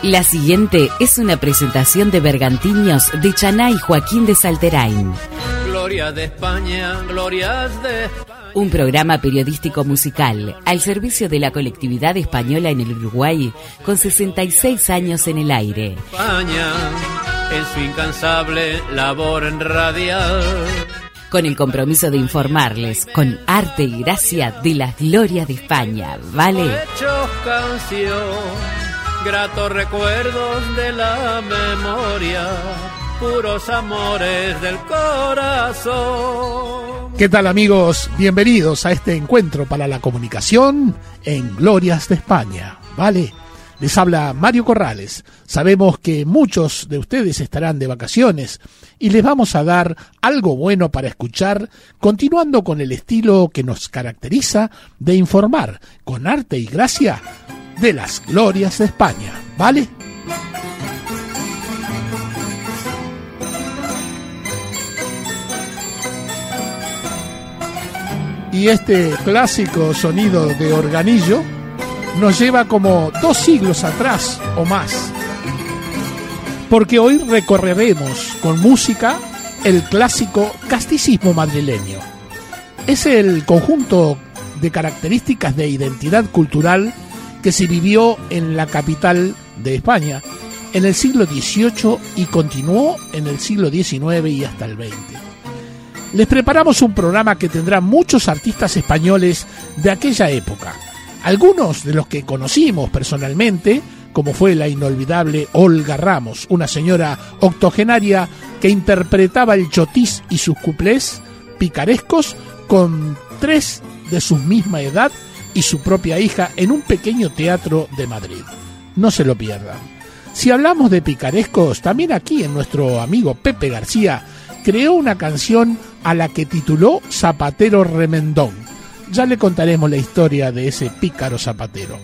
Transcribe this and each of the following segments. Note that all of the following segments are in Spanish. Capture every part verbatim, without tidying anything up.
La siguiente es una presentación de Bergantiños de Chaná y Joaquín de Salterain. Gloria de España, gloria de España. Un programa periodístico musical al servicio de la colectividad española en el Uruguay con sesenta y seis años en el aire. España, en su incansable labor en radial. Con el compromiso de informarles con arte y gracia de las glorias de España, ¿vale? Hechos, canción, gratos recuerdos de la memoria, puros amores del corazón. ¿Qué tal, amigos? Bienvenidos a este encuentro para la comunicación en Glorias de España, ¿vale? Les habla Mario Corrales. Sabemos que muchos de ustedes estarán de vacaciones y les vamos a dar algo bueno para escuchar, continuando con el estilo que nos caracteriza de informar con arte y gracia de las glorias de España, ¿vale? Y este clásico sonido de organillo nos lleva como dos siglos atrás o más, porque hoy recorreremos con música el clásico casticismo madrileño. Es el conjunto de características de identidad cultural que se vivió en la capital de España en el siglo dieciocho y continuó en el siglo diecinueve y hasta el veinte. Les preparamos un programa que tendrá muchos artistas españoles de aquella época. Algunos de los que conocimos personalmente, como fue la inolvidable Olga Ramos, una señora octogenaria que interpretaba el chotis y sus cuplés picarescos con tres de su misma edad y su propia hija en un pequeño teatro de Madrid. No se lo pierdan. Si hablamos de picarescos, también aquí en nuestro amigo Pepe García creó una canción a la que tituló Zapatero Remendón. Ya le contaremos la historia de ese pícaro zapatero.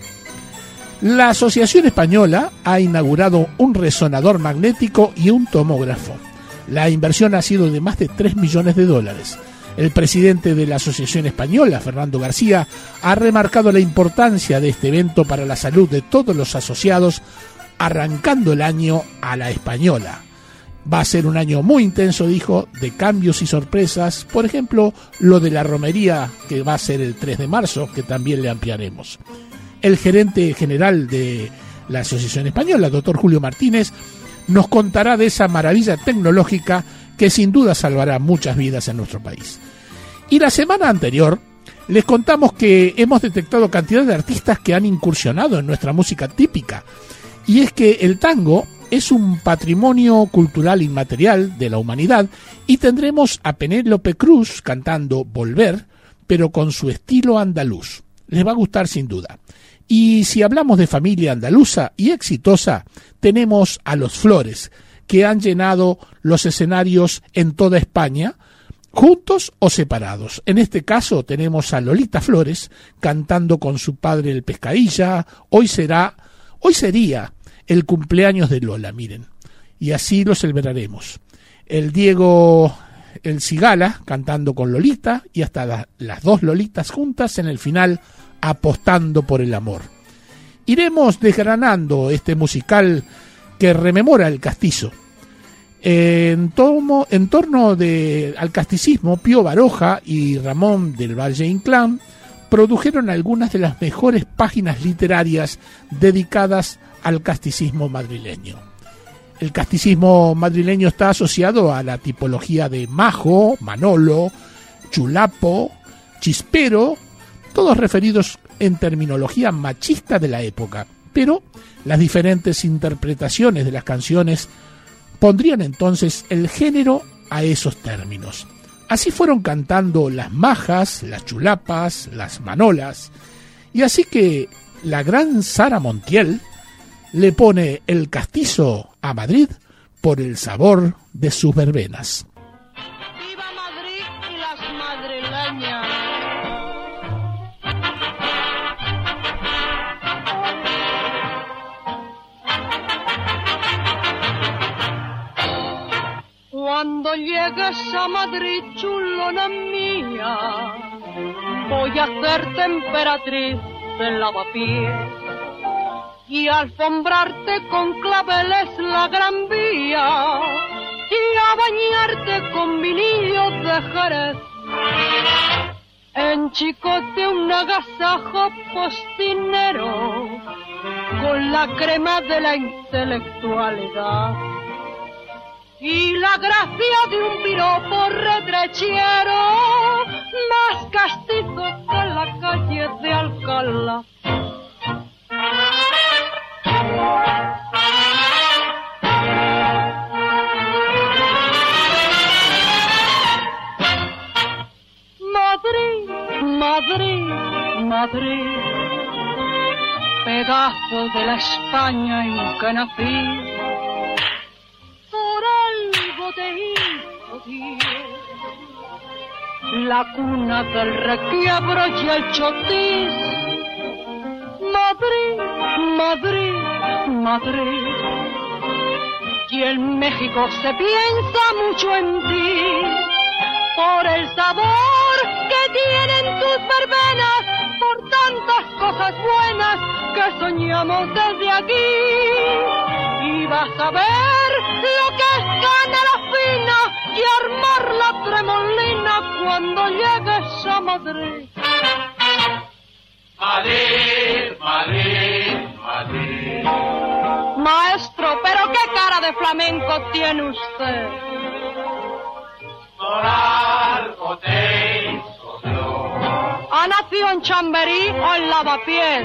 La Asociación Española ha inaugurado un resonador magnético y un tomógrafo. La inversión ha sido de más de tres millones de dólares. El presidente de la Asociación Española, Fernando García, ha remarcado la importancia de este evento para la salud de todos los asociados, arrancando el año a la española. Va a ser un año muy intenso, dijo, de cambios y sorpresas, por ejemplo, lo de la romería, que va a ser el tres de marzo, que también le ampliaremos. El gerente general de la Asociación Española, doctor Julio Martínez, nos contará de esa maravilla tecnológica que sin duda salvará muchas vidas en nuestro país. Y la semana anterior les contamos que hemos detectado cantidad de artistas que han incursionado en nuestra música típica, y es que el tango es un patrimonio cultural inmaterial de la humanidad y tendremos a Penélope Cruz cantando Volver, pero con su estilo andaluz. Les va a gustar sin duda. Y si hablamos de familia andaluza y exitosa, tenemos a Los Flores, que han llenado los escenarios en toda España, juntos o separados. En este caso tenemos a Lolita Flores cantando con su padre el Pescadilla. Hoy será, hoy sería el cumpleaños de Lola, miren, y así lo celebraremos. El Diego, el Cigala, cantando con Lolita, y hasta la, las dos Lolitas juntas en el final, apostando por el amor. Iremos desgranando este musical que rememora el castizo. En, tomo, en torno de, al casticismo, Pío Baroja y Ramón del Valle Inclán produjeron algunas de las mejores páginas literarias dedicadas al casticismo madrileño. El casticismo madrileño está asociado a la tipología de majo, manolo, chulapo, chispero, todos referidos en terminología machista de la época, pero las diferentes interpretaciones de las canciones pondrían entonces el género a esos términos. Así fueron cantando las majas, las chulapas, las manolas, y así que la gran Sara Montiel le pone el castizo a Madrid por el sabor de sus verbenas. ¡Viva Madrid y las madrileñas! Cuando llegues a Madrid, chulona mía, voy a hacerte emperatriz de lavapiés. y alfombrarte con claveles la gran vía y a bañarte con vinillo de Jerez. En Chicote un agasajo postinero con la crema de la intelectualidad y la gracia de un piropo redrechero más castizo que la calle de Alcalá. Madrid, Madrid, Madrid, pedazo de la España en que nací, por algo te hizo Dios, la cuna del requiebro y el chotis. Madrid, Madrid, Madrid, y en México se piensa mucho en ti, por el sabor que tienen tus verbenas, por tantas cosas buenas que soñamos desde aquí. Y vas a ver lo que es canela fina y armar la tremolina cuando llegues a Madrid. Madrid, Madrid, Madrid. Maestro, pero qué cara de flamenco tiene usted. Por algo te hizo Dios. ¿Ha nacido en Chamberí o en Lavapiés?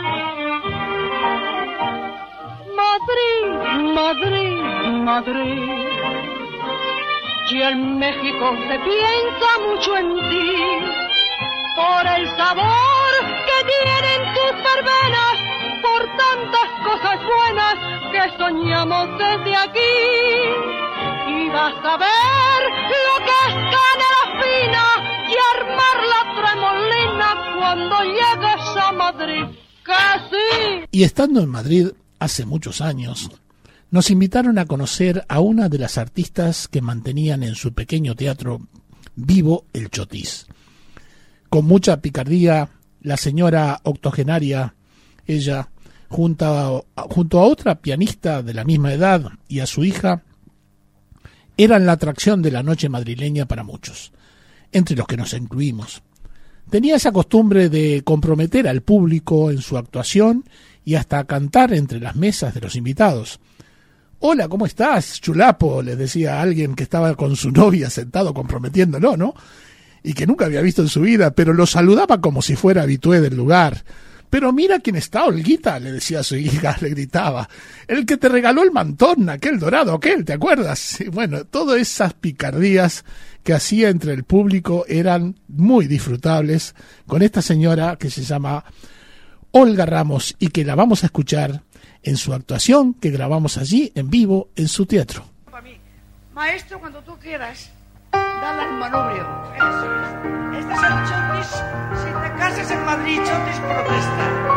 Madrid, Madrid, Madrid, y en México se piensa mucho en ti, por el sabor que tienen tus verbenas, por tantas cosas buenas que soñamos desde aquí. Y vas a ver lo que es canela fina y armar la tremolina cuando llegues a Madrid, que sí. Y estando en Madrid hace muchos años, nos invitaron a conocer a una de las artistas que mantenían en su pequeño teatro vivo el chotis. Con mucha picardía, la señora octogenaria, ella, junto a, junto a otra pianista de la misma edad y a su hija, eran la atracción de la noche madrileña para muchos, entre los que nos incluimos. Tenía esa costumbre de comprometer al público en su actuación y hasta cantar entre las mesas de los invitados. «Hola, ¿cómo estás, chulapo?», les decía a alguien que estaba con su novia sentado comprometiéndolo, ¿no?, y que nunca había visto en su vida, pero lo saludaba como si fuera habitué del lugar. «Pero mira quién está, Olguita», le decía a su hija, le gritaba, «el que te regaló el mantón, aquel dorado, aquel, ¿te acuerdas?». Y bueno, todas esas picardías que hacía entre el público eran muy disfrutables con esta señora que se llama Olga Ramos y que la vamos a escuchar en su actuación que grabamos allí en vivo en su teatro. Para mí, maestro, cuando tú quieras, dale al manubrio. Eso es. Este es el chotis. Si te casas en Madrid, chotis protesta.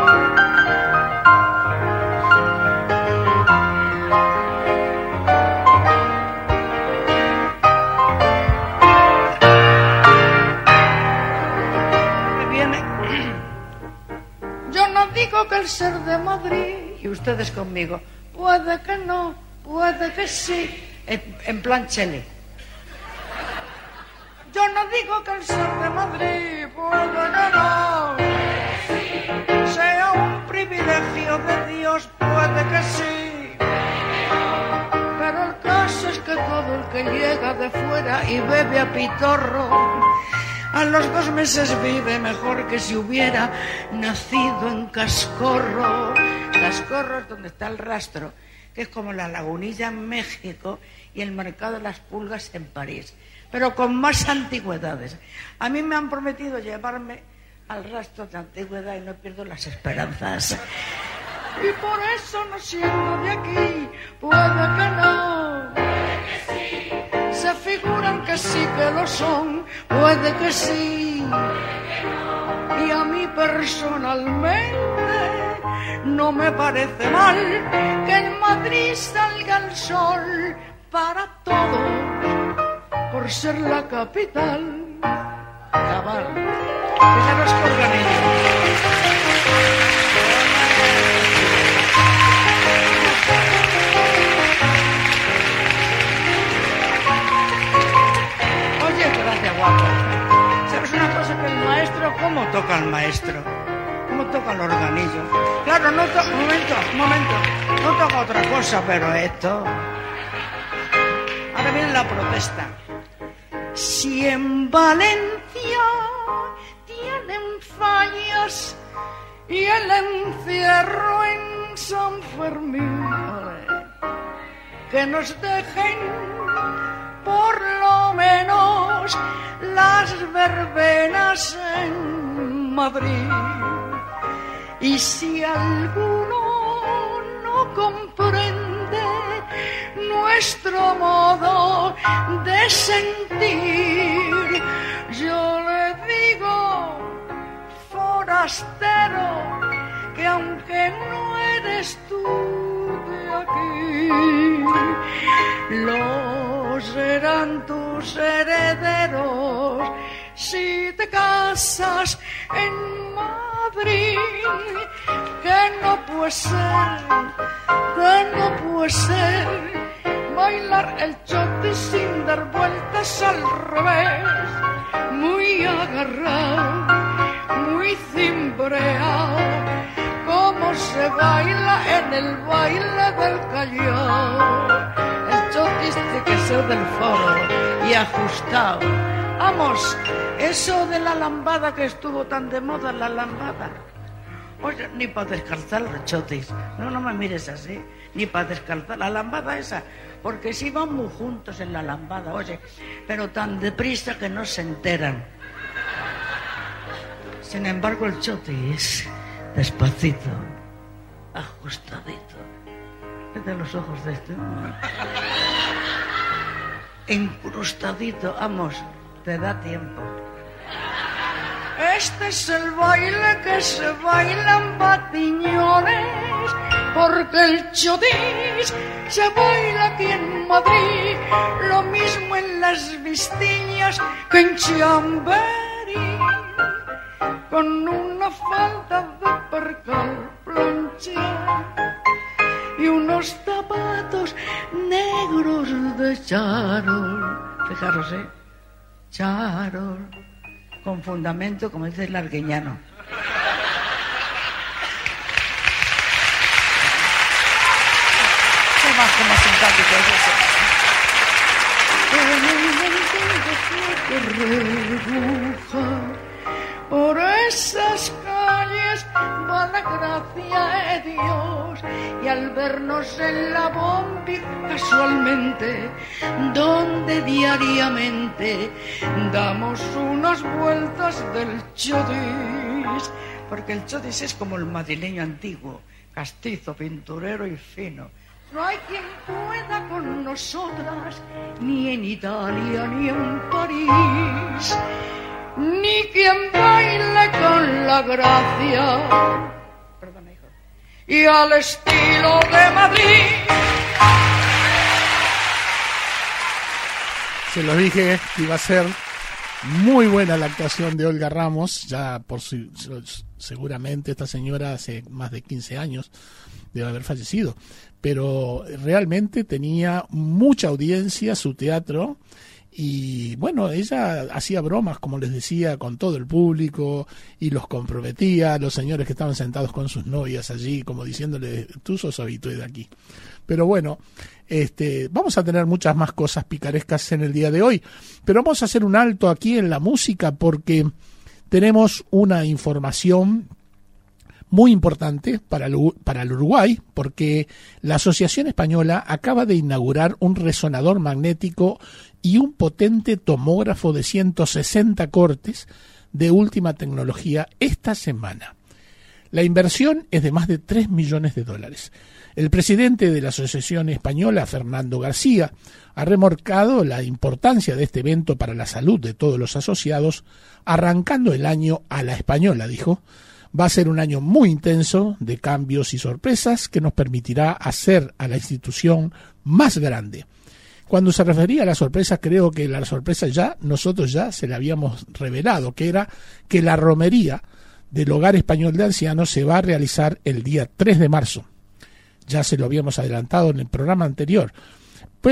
Digo que el ser de Madrid, y ustedes conmigo, puede que no, puede que sí, en, en plan Chele. Yo no digo que el ser de Madrid, puede que no, sea un privilegio de Dios, puede que sí. Pero el caso es que todo el que llega de fuera y bebe a pitorro, a los dos meses vive mejor que si hubiera nacido en Cascorro. Cascorro es donde está el rastro, que es como la Lagunilla en México y el mercado de las pulgas en París, pero con más antigüedades. A mí me han prometido llevarme al rastro de antigüedad y no pierdo las esperanzas. Y por eso, no siendo de aquí, puede que no, puede que sí. Se figuran que sí que lo son, puede que sí, puede que no. Y a mí personalmente no me parece mal que en Madrid salga el sol para todos, por ser la capital. Cabal, que ya nos organiza. maestro. ¿Cómo toca el organillo? Claro, no toca... Un momento, un momento. No toca otra cosa, pero esto... Ahora viene la protesta. Si en Valencia tienen fallas y el encierro en San Fermín, que nos dejen por lo menos las verbenas en Madrid. Y si alguno no comprende nuestro modo de sentir, yo le digo, forastero, que aunque no eres tú de aquí, lo serán tus herederos si te casas en Madrid. Que no puede ser, que no puede ser bailar el chotis sin dar vueltas al revés, muy agarrado, muy cimbreado, como se baila en el baile del Callao. El chotis tiene que ser del foro y ajustado. Vamos, eso de la lambada que estuvo tan de moda, la lambada. Oye, ni para descalzar los chotis. No, no me mires así. Ni para descalzar la lambada esa. Porque si van muy juntos en la lambada, oye, pero tan deprisa que no se enteran. Sin embargo, el chotis, despacito, ajustadito. Vete los ojos de este. Incrustadito, vamos, te da tiempo. Este es el baile que se baila en Batiñones, porque el chotis se baila aquí en Madrid, lo mismo en las Vistiñas que en Chamberí, con una falda de percal planchada y unos zapatos negros de charol. Fijaros, ¿eh? Charol. Con fundamento, como dice el arguiñano. Qué más, qué más simpático es eso. Rebuja por esas calles va la gracia de Dios, y al vernos en la bombi casualmente, donde diariamente damos unas vueltas del chodis, porque el chodis es como el madrileño antiguo, castizo, pinturero y fino. No hay quien pueda con nosotras, ni en Italia ni en París, ni quien baile con la gracia, perdón, hijo, y al estilo de Madrid. Se los dije que iba a ser muy buena la actuación de Olga Ramos. Ya por su, seguramente esta señora hace más de quince años debe haber fallecido, pero realmente tenía mucha audiencia su teatro. Y bueno, ella hacía bromas, como les decía, con todo el público y los comprometía, los señores que estaban sentados con sus novias allí, como diciéndole, tú sos habitué de aquí. Pero bueno, este, vamos a tener muchas más cosas picarescas en el día de hoy, pero vamos a hacer un alto aquí en la música porque tenemos una información muy importante para el, para el Uruguay, porque la Asociación Española acaba de inaugurar un resonador magnético y un potente tomógrafo de ciento sesenta cortes de última tecnología esta semana. La inversión es de más de tres millones de dólares. El presidente de la Asociación Española, Fernando García, ha remarcado la importancia de este evento para la salud de todos los asociados, arrancando el año a la española, dijo. Va a ser un año muy intenso de cambios y sorpresas que nos permitirá hacer a la institución más grande. Cuando se refería a la sorpresa, creo que la sorpresa ya, nosotros ya se la habíamos revelado, que era que la romería del Hogar Español de Ancianos se va a realizar el día tres de marzo. Ya se lo habíamos adelantado en el programa anterior. Pero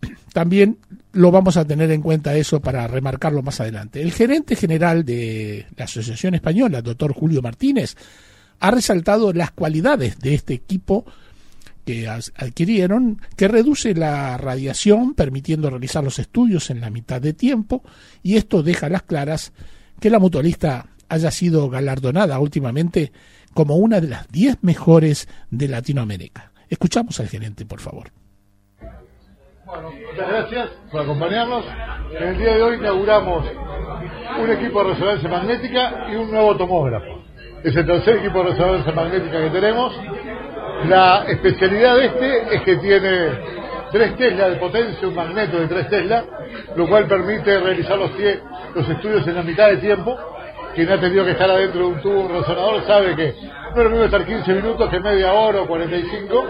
también lo vamos a tener en cuenta eso para remarcarlo más adelante. El gerente general de la Asociación Española, doctor Julio Martínez, ha resaltado las cualidades de este equipo que adquirieron, que reduce la radiación, permitiendo realizar los estudios en la mitad de tiempo, y esto deja a las claras que la mutualista haya sido galardonada últimamente como una de las diez mejores de Latinoamérica. Escuchamos al gerente, por favor. Bueno, muchas gracias por acompañarnos. En el día de hoy inauguramos un equipo de resonancia magnética y un nuevo tomógrafo. Es el tercer equipo de resonancia magnética que tenemos. La especialidad de este es que tiene tres Tesla de potencia, un magneto de tres Tesla, lo cual permite realizar los, los estudios en la mitad de tiempo. Quien ha tenido que estar adentro de un tubo, un resonador, sabe que no es lo mismo estar quince minutos que media hora o cuarenta y cinco.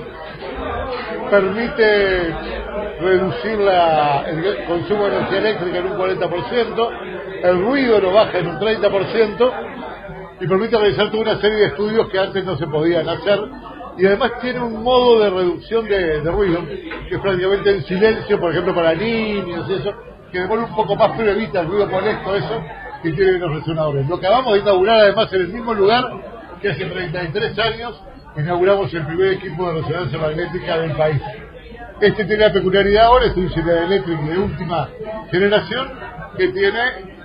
Permite reducir la, el consumo de energía eléctrica en un cuarenta por ciento, el ruido lo baja en un treinta por ciento y permite realizar toda una serie de estudios que antes no se podían hacer. Y además tiene un modo de reducción de, de ruido, que es prácticamente en silencio, por ejemplo para niños y eso, que devuelve un poco más, pero evita el ruido molesto, eso que tienen los resonadores. Lo que acabamos de inaugurar además en el mismo lugar que hace treinta y tres años inauguramos el primer equipo de resonancia magnética del país. Este tiene la peculiaridad ahora, es un General Electric de última generación que tiene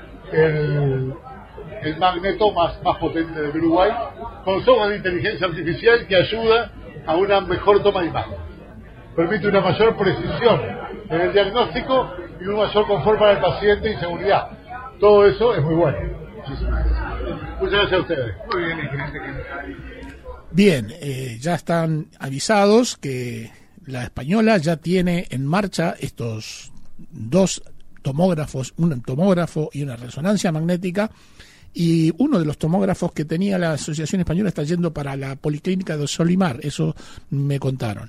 el, el magneto más, más potente del Uruguay, con software de inteligencia artificial que ayuda a una mejor toma de imagen. Permite una mayor precisión en el diagnóstico y un mayor confort para el paciente y seguridad. Todo eso es muy bueno. Muchísimas gracias. Muchas gracias a ustedes. Muy bien, gerente. Bien, eh, ya están avisados que la Española ya tiene en marcha estos dos tomógrafos, un tomógrafo y una resonancia magnética, y uno de los tomógrafos que tenía la Asociación Española está yendo para la Policlínica de Solimar, eso me contaron.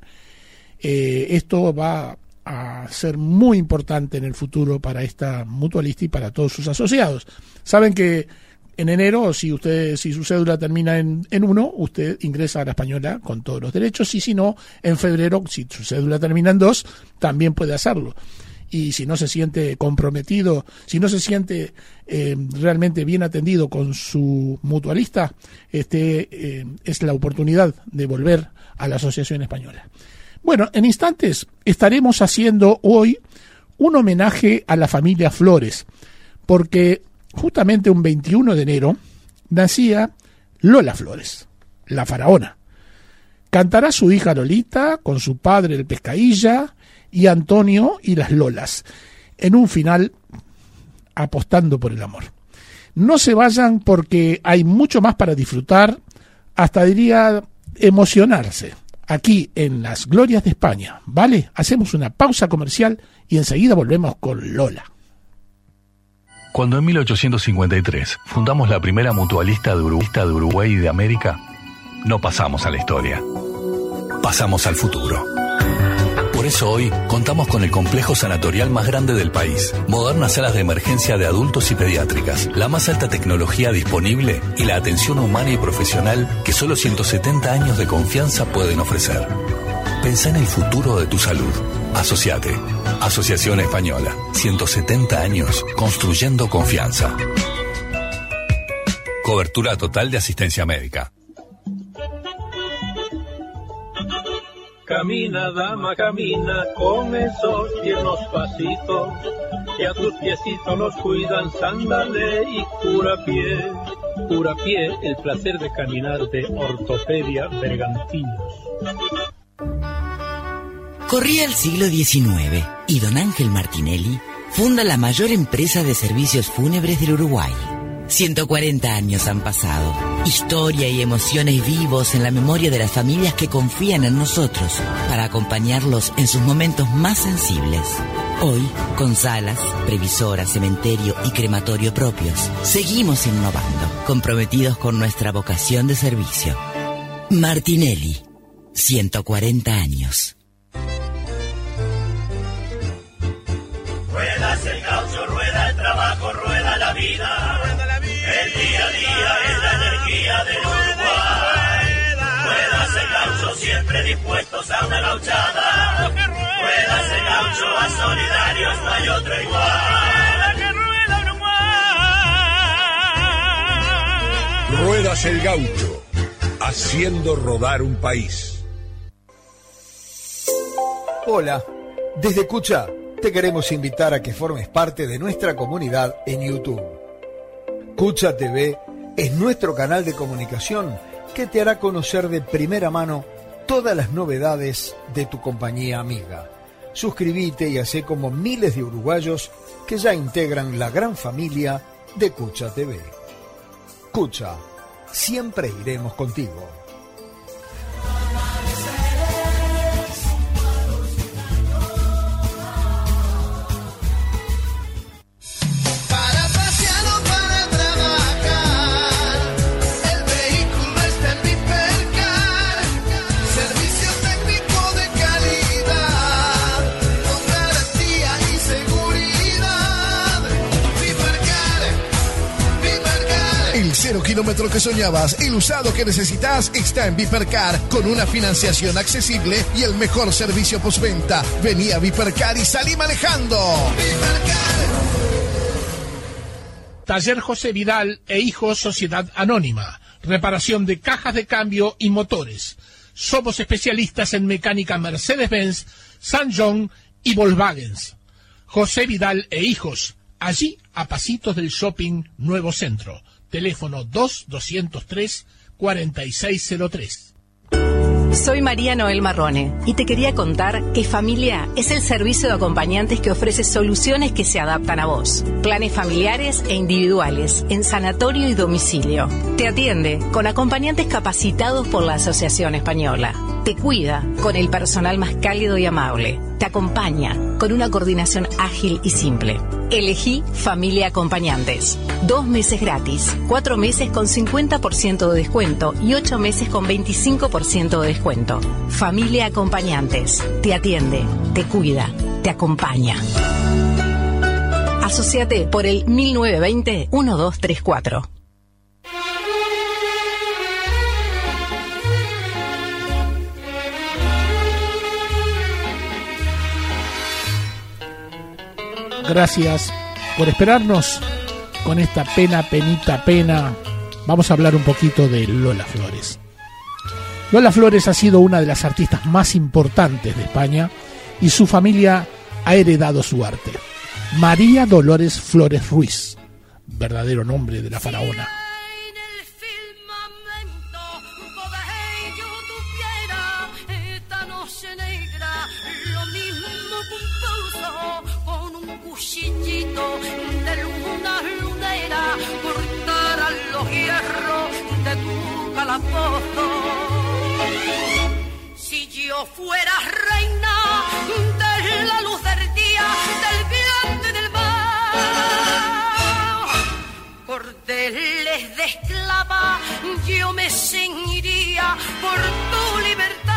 Eh, esto va a ser muy importante en el futuro para esta mutualista y para todos sus asociados. Saben que en enero, si usted, si su cédula termina en, en uno, usted ingresa a la Española con todos los derechos, y si no, en febrero, si su cédula termina en dos, también puede hacerlo. Y si no se siente comprometido, si no se siente eh, realmente bien atendido con su mutualista, este eh, es la oportunidad de volver a la Asociación Española. Bueno, en instantes estaremos haciendo hoy un homenaje a la familia Flores, porque justamente un veintiuno de enero nacía Lola Flores, la faraona. Cantará su hija Lolita con su padre el Pescailla y Antonio y las Lolas, en un final apostando por el amor. No se vayan porque hay mucho más para disfrutar, hasta diría emocionarse, aquí en Las Glorias de España, ¿vale? Hacemos una pausa comercial y enseguida volvemos con Lola. Cuando en mil ochocientos cincuenta y tres fundamos la primera mutualista de Uruguay, de Uruguay y de América, no pasamos a la historia, pasamos al futuro. Por eso hoy contamos con el complejo sanatorial más grande del país, modernas salas de emergencia de adultos y pediátricas, la más alta tecnología disponible y la atención humana y profesional que solo ciento setenta años de confianza pueden ofrecer. Pensá en el futuro de tu salud. Asociate. Asociación Española. ciento setenta años construyendo confianza. Cobertura total de asistencia médica. Camina, dama, camina con esos tiernos pasitos, que a tus piecitos los cuidan sándale y curapié. Curapié, el placer de caminar de Ortopedia Bergantinos. Corría el siglo diecinueve y don Ángel Martinelli funda la mayor empresa de servicios fúnebres del Uruguay. ciento cuarenta años han pasado. Historia y emociones vivos en la memoria de las familias que confían en nosotros para acompañarlos en sus momentos más sensibles. Hoy, con salas, previsora, cementerio y crematorio propios, seguimos innovando, comprometidos con nuestra vocación de servicio. Martinelli, ciento cuarenta años. Ruedas el gaucho, rueda el trabajo, rueda la vida. El día a día es la energía del Uruguay. Ruedas el gaucho, siempre dispuestos a una gauchada. Ruedas el gaucho. gaucho a solidarios no hay otro igual. Que rueda Uruguay. Ruedas el gaucho, haciendo rodar un país. Hola, desde Cucha te queremos invitar a que formes parte de nuestra comunidad en YouTube. Cucha T V es nuestro canal de comunicación que te hará conocer de primera mano todas las novedades de tu compañía amiga. Suscríbete y hacé como miles de uruguayos que ya integran la gran familia de Cucha T V. Cucha, siempre iremos contigo. Cero kilómetro que soñabas, el usado que necesitas está en Vipercar, con una financiación accesible y el mejor servicio postventa. Vení a Vipercar y salí manejando. Taller José Vidal e Hijos Sociedad Anónima. Reparación de cajas de cambio y motores. Somos especialistas en mecánica Mercedes-Benz, San John y Volkswagen. José Vidal e Hijos, allí a pasitos del shopping Nuevo Centro. Teléfono dos doscientos tres, cuarenta y seis cero tres. Soy María Noel Marrone y te quería contar que Familia es el servicio de acompañantes que ofrece soluciones que se adaptan a vos. Planes familiares e individuales en sanatorio y domicilio. Te atiende con acompañantes capacitados por la Asociación Española. Te cuida con el personal más cálido y amable. Te acompaña con una coordinación ágil y simple. Elegí Familia Acompañantes. Dos meses gratis, cuatro meses con cincuenta por ciento de descuento y ocho meses con veinticinco por ciento de descuento. Familia Acompañantes. Te atiende, te cuida, te acompaña. Asociate por el mil novecientos veinte, doce treinta y cuatro. Gracias por esperarnos con esta pena, penita, pena. Vamos a hablar un poquito de Lola Flores. Lola Flores ha sido una de las artistas más importantes de España y su familia ha heredado su arte. María Dolores Flores Ruiz, verdadero nombre de la faraona. De luna lunera cortarán los hierros de tu calabozo. Si yo fuera reina de la luz del día, del viento y del mar, cordeles de esclava yo me ceñiría por tu libertad.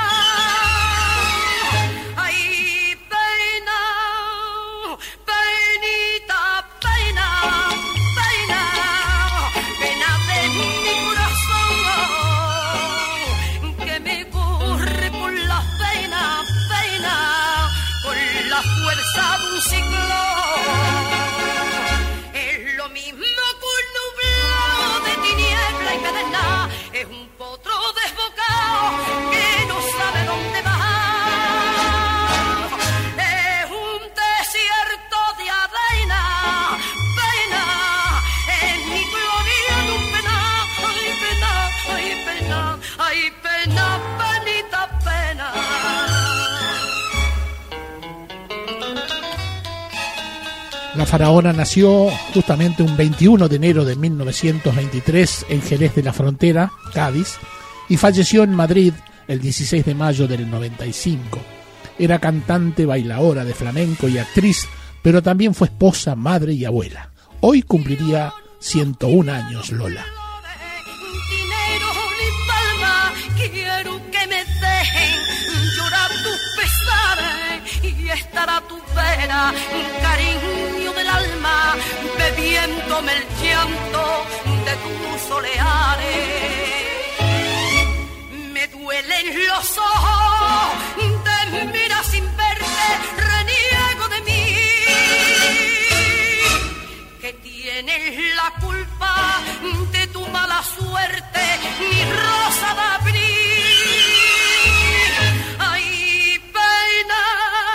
De un ciclón es lo mismo que un nublado de tiniebla y pedernal, es un potro desbocado que no sabe dónde va, es un desierto de arena, pena, es mi gloria de un pena, ay pena, ay pena, ay pena, penita pena. La faraona nació justamente un veintiuno de enero de mil novecientos veintitrés en Jerez de la Frontera, Cádiz, y falleció en Madrid el dieciséis de mayo del noventa y cinco. Era cantante, bailaora de flamenco y actriz, pero también fue esposa, madre y abuela. Hoy cumpliría ciento un años Lola. Quiero que me dejen llorar tus pesares y estar a tu vera, cariño del alma, bebiéndome el llanto de tus soleares. Me duelen los ojos de mirar sin verte. rosa de abril. Ay, pena,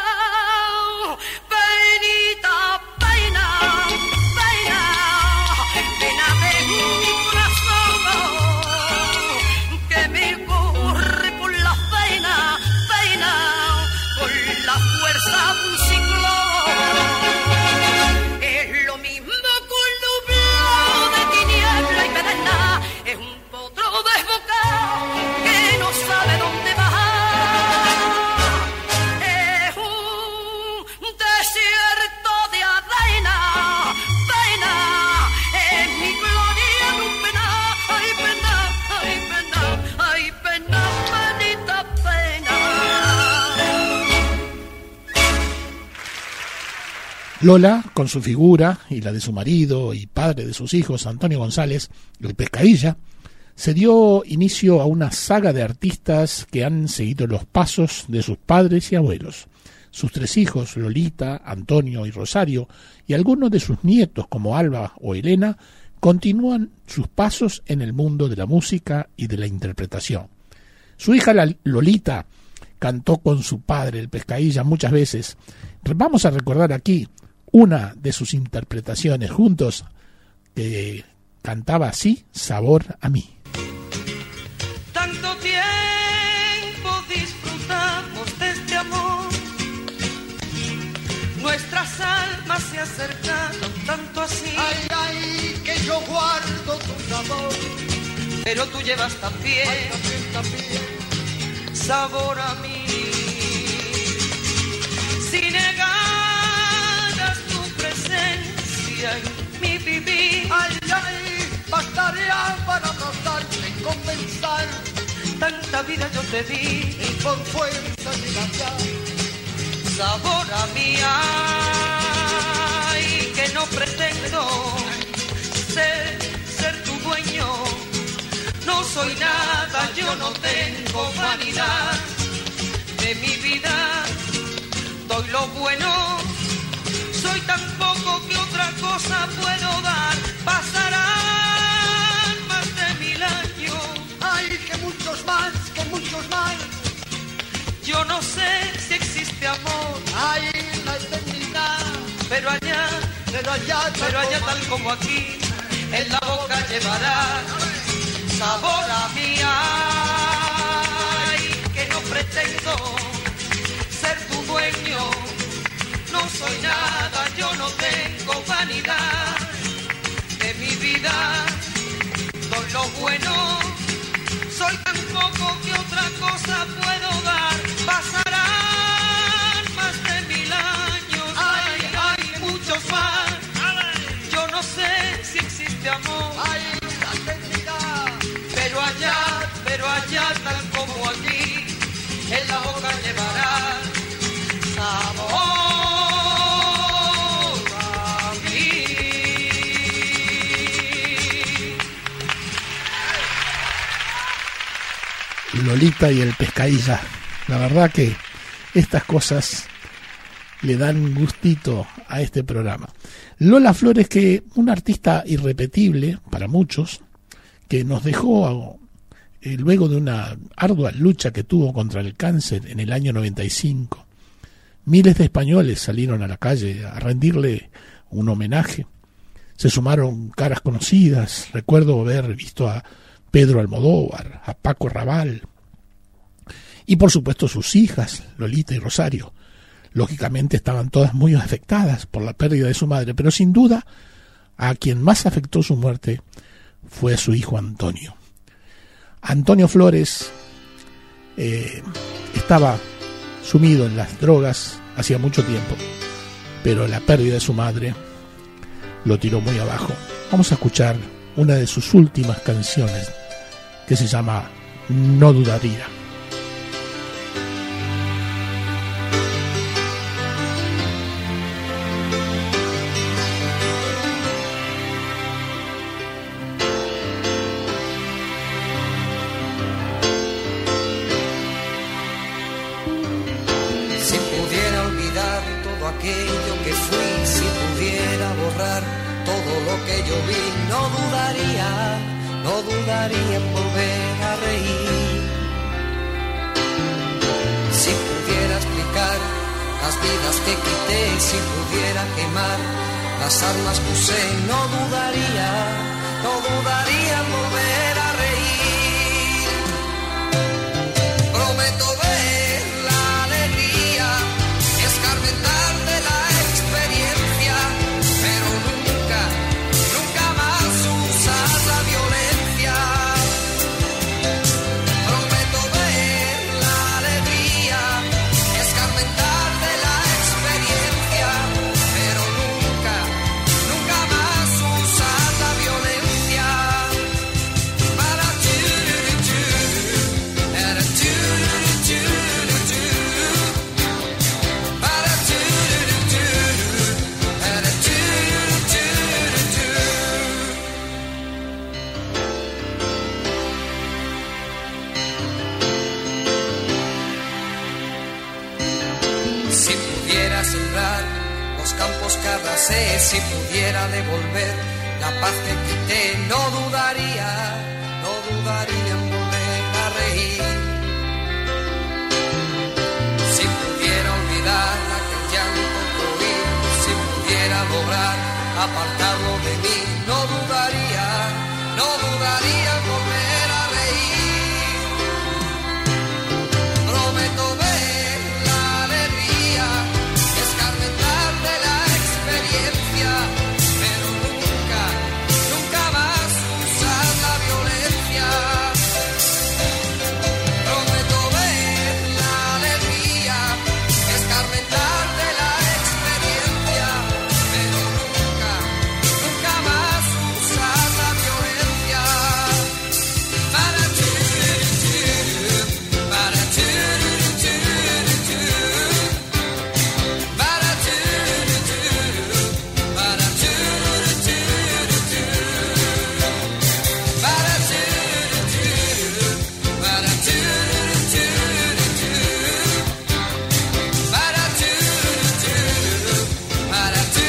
penita, pena, pena, pena de un corazón que me corre por la pena, pena, por la fuerza de un ciclón. Es lo mismo que un nublado de tiniebla y pedernal, es un potro desbocado que no sabe dónde bajar. Es un desierto de arena, pena, es mi gloria en un penal. Ay, pena, ay, pena, ay, pena, penita, pena. Lola, con su figura y la de su marido y padre de sus hijos, Antonio González, el Pescadilla, se dio inicio a una saga de artistas que han seguido los pasos de sus padres y abuelos. Sus tres hijos, Lolita, Antonio y Rosario, y algunos de sus nietos como Alba o Elena, continúan sus pasos en el mundo de la música y de la interpretación. Su hija la Lolita cantó con su padre, el Pescadilla, muchas veces. Vamos a recordar aquí una de sus interpretaciones juntos, que cantaba así, Sabor a mí. Tanto tiempo disfrutamos de este amor, nuestras almas se acercaron tanto así. Ay, ay, que yo guardo tu sabor, pero tú llevas también, ay, también, también sabor a mí. Si negaras tu presencia en mi vivir, ay, ay, bastaría para tratarme, compensar. Tanta vida yo te di y por fuerza llegas ya. Sabor a mí, ay, que no pretendo ser, ser tu dueño. No soy nada, yo no tengo vanidad. De mi vida doy lo bueno, soy tan poco que otra cosa puedo dar. Pasarán más de mil años, ay, que muchos más, que muchos más. Yo no sé si existe amor, ay, la eternidad, pero allá, pero allá, pero allá tal como aquí, en la boca llevarás sabor a mí, ay, que no pretendo ser tu dueño, no soy nada, yo no tengo vanidad. De mi vida doy lo bueno, soy tan poco que otra cosa puedo dar. Pasarán más de mil años, ay, ay, muchos más. Yo no sé si existe amor, ay, la eternidad, pero allá, pero allá tal como aquí, en la boca llevarás sabor a mí. Lolita y el Pescadilla. La verdad que estas cosas le dan gustito a este programa. Lola Flores, que una artista irrepetible para muchos, que nos dejó eh, luego de una ardua lucha que tuvo contra el cáncer en el año noventa y cinco. Miles de españoles salieron a la calle a rendirle un homenaje. Se sumaron caras conocidas. Recuerdo haber visto a Pedro Almodóvar, a Paco Rabanne, y por supuesto sus hijas, Lolita y Rosario. Lógicamente estaban todas muy afectadas por la pérdida de su madre, pero sin duda a quien más afectó su muerte fue su hijo Antonio. Antonio Flores eh, estaba sumido en las drogas hacía mucho tiempo, pero la pérdida de su madre lo tiró muy abajo. Vamos a escuchar una de sus últimas canciones, que se llama No dudaría. Aquello que fui, si pudiera borrar todo lo que yo vi, no dudaría, no dudaría en volver a reír. Si pudiera explicar las vidas que quité, si pudiera quemar las armas que usé, no dudaría, no dudaría en volver a reír. Prometo ver la alegría, escarmentar de la experiencia, pero nunca, nunca más usar la violencia. Prometo ver la alegría, escarmentar de la experiencia, pero nunca, nunca más usar la violencia. Para tu, tu, para tu, tu, tu, para tu, tu, para tu, Si pudiera sembrar los campos que arrasé, si pudiera devolver la paz que quité, no dudaría, no dudaría en volver a reír. Si pudiera olvidar aquel llanto cruel, si pudiera lograr apartarlo de mí, no dudaría, no dudaría en volver a reír. Prometo ver la alegría, escarmentar de la experiencia, pero nunca, nunca más usar la violencia. Prometo ver la alegría, escarmentar de la experiencia, pero nunca, nunca más usar la violencia. Para tu, tu, para tu, tu, tu, para tu, tu, para tu, tu, tu, para tu, tu, para tu, tu, para tu, tu, para tu,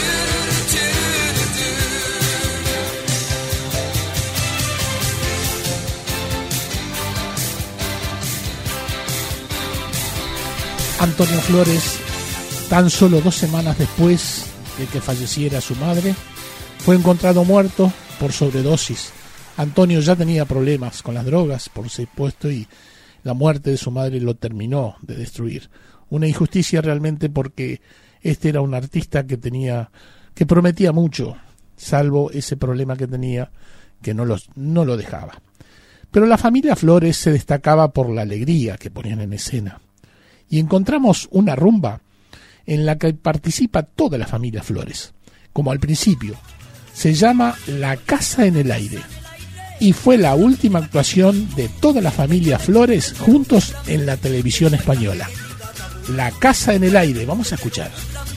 Antonio Flores, tan solo dos semanas después de que falleciera su madre, fue encontrado muerto por sobredosis. Antonio ya tenía problemas con las drogas, por supuesto, y la muerte de su madre lo terminó de destruir. Una injusticia realmente, porque este era un artista que tenía, que prometía mucho, salvo ese problema que tenía, que no, los, no lo dejaba. Pero la familia Flores se destacaba por la alegría que ponían en escena. Y encontramos una rumba en la que participa toda la familia Flores, como al principio. Se llama La Casa en el Aire, y fue la última actuación de toda la familia Flores juntos en la televisión española. La Casa en el Aire, vamos a escuchar.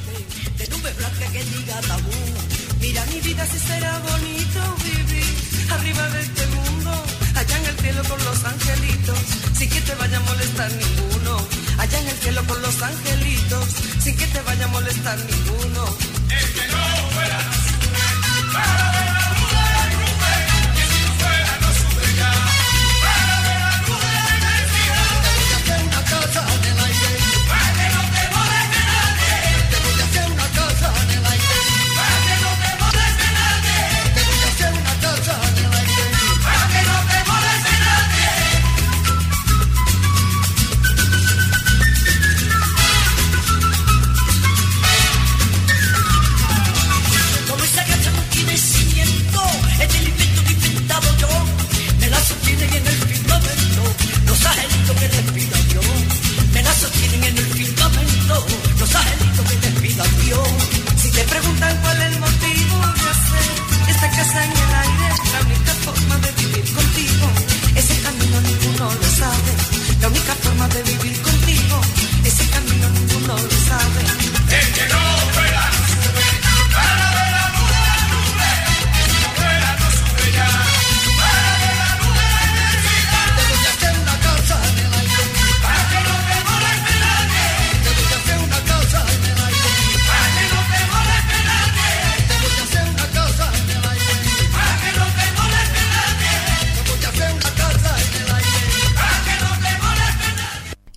Mira mi vida, si será bonito vivir arriba de este mundo, allá en el cielo con los angelitos, sin que te vaya a molestar ninguno. Allá en el cielo con los angelitos, sin que te vaya a molestar ninguno. El que no fuera no sube, para ver la luz de la nube, que si no fuera no sube ya, para ver la luz de la inmensidad. Te voy a hacer una casa en el aire, para que no te moleste nadie. Te voy a hacer una casa en el aire, para que no te moleste nadie. Te voy a hacer una casa en el aire, para que no te moleste nadie.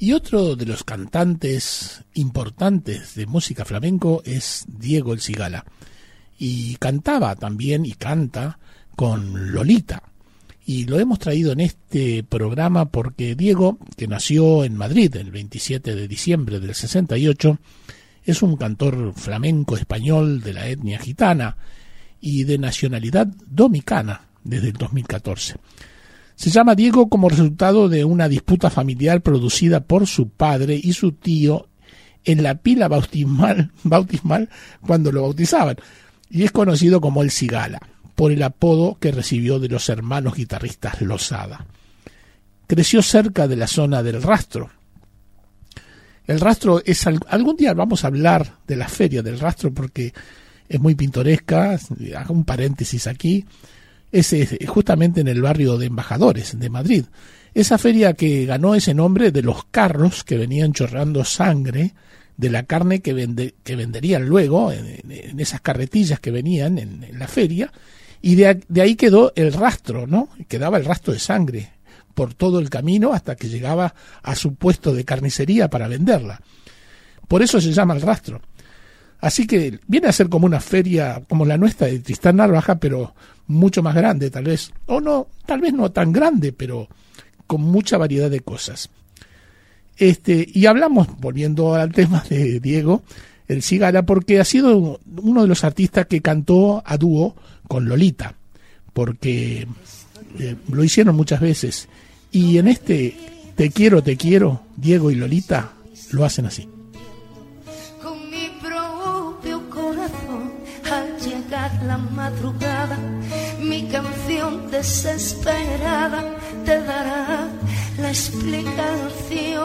Y otro de los cantantes importantes de música flamenco es Diego El Cigala. Y cantaba también y canta con Lolita. Y lo hemos traído en este programa porque Diego, que nació en Madrid el veintisiete de diciembre del sesenta y ocho, es un cantor flamenco español de la etnia gitana y de nacionalidad dominicana desde el dos mil catorce. Se llama Diego como resultado de una disputa familiar producida por su padre y su tío en la pila bautismal, bautismal cuando lo bautizaban, y es conocido como El Cigala, por el apodo que recibió de los hermanos guitarristas Losada. Creció cerca de la zona del Rastro. El Rastro es, algún día vamos a hablar de la feria del Rastro porque es muy pintoresca. Hago un paréntesis aquí. Es justamente en el barrio de Embajadores de Madrid. Esa feria que ganó ese nombre de los carros que venían chorreando sangre de la carne que, vende, que venderían luego en, en esas carretillas que venían en, en la feria, y de, de ahí quedó el rastro, ¿no? Quedaba el rastro de sangre por todo el camino hasta que llegaba a su puesto de carnicería para venderla. Por eso se llama el Rastro. Así que viene a ser como una feria como la nuestra de Tristán Narvaja, pero mucho más grande tal vez, o no, tal vez no tan grande, pero con mucha variedad de cosas. Este, y hablamos, volviendo al tema de Diego El Cigala, porque ha sido uno de los artistas que cantó a dúo con Lolita, porque eh, lo hicieron muchas veces, y en este Te quiero, te quiero, Diego y Lolita lo hacen así. Con mi propio corazón, al llegar la madrugada, mi canción desesperada te dará la explicación.